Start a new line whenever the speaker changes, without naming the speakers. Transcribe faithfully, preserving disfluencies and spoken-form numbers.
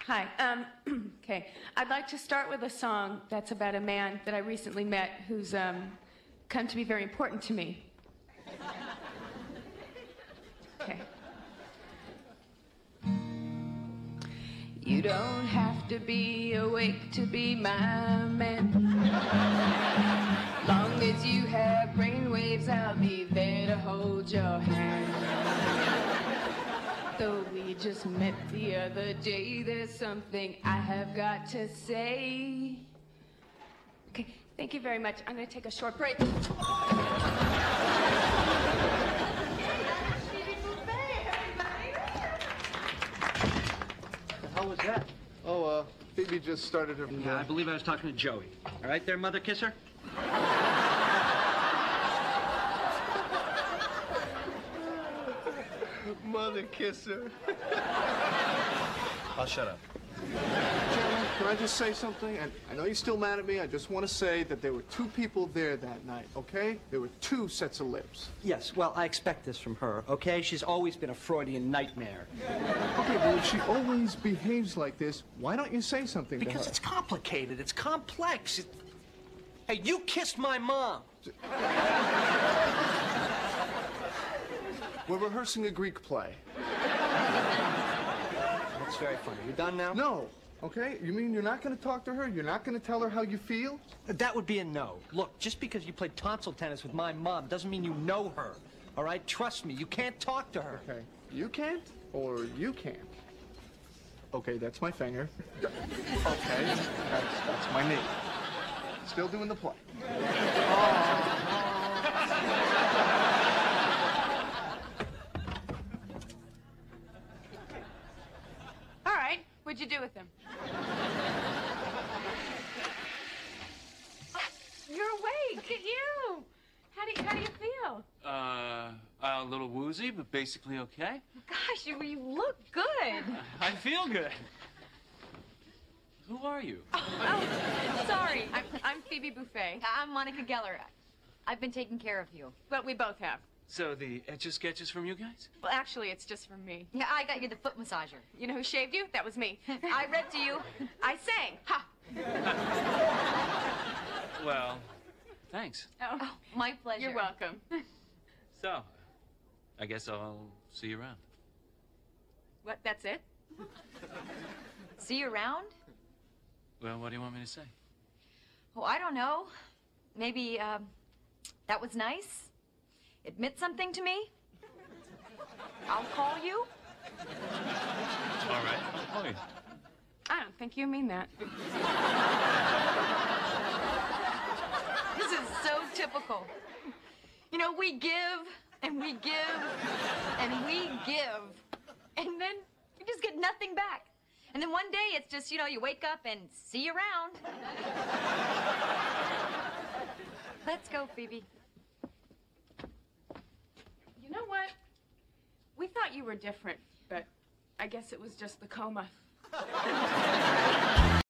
Hi. Um, okay. I'd like to start with a song that's about a man that I recently met who's um, come to be very important to me. Okay. You don't have to be awake to be my man. Long as you have brainwaves, I'll be there to hold your hand. Though we just met the other day, there's something I have got to say. Okay, thank you very much. I'm going to take a short break.
How was that?
Oh, uh, Phoebe just started her...
Yeah, I believe I was talking to Joey. All right there, mother kisser?
Mother kisser.
I'll shut up.
Gentlemen, can I just say something? And I know you're still mad at me. I just want to say that there were two people there that night, okay? There were two sets of lips.
Yes, well, I expect this from her, okay? She's always been a Freudian nightmare.
Okay, but if she always behaves like this, why don't you say something
Because
to her?
it's complicated. It's complex. It... Hey, you kissed my mom.
We're rehearsing a Greek play.
That's very funny. You done now?
No, okay? You mean you're not going to talk to her? You're not going to tell her how you feel?
That would be a no. Look, just because you played tonsil tennis with my mom doesn't mean you know her. All right? Trust me, you can't talk to her.
Okay. You can't or you can't? Okay, that's my finger. Okay, that's, that's my knee. Still doing the play.
All right. What'd you do with him? Oh, you're awake. Look at you. How do you, how do you feel?
Uh, a little woozy, but basically okay.
Gosh, you, you look good.
I feel good. Who are you?
Oh, sorry.
I'm, I'm Phoebe Buffet,
I'm Monica Geller. I've been taking care of you.
but we both have.
So the etch-a-sketches from you guys?
Well, actually, it's just from me.
Yeah, I got you the foot massager.
You know who shaved you? That was me.
I read to you.
I sang. Ha!
Well, thanks.
Oh,
Oh, my pleasure.
you're welcome.
So, I guess I'll see you around.
What, that's it?
See you around?
Well, what do you want me to say?
Oh, I don't know. Maybe, um, that was nice. Admit something to me. I'll call you.
All right, I'll call you.
I don't think you mean that.
This is so typical. You know, we give, and we give, and we give, and then we just get nothing back. And then one day it's just, you know, you wake up and see you around. Let's go, Phoebe.
You know what? We thought you were different, but I guess it was just the coma.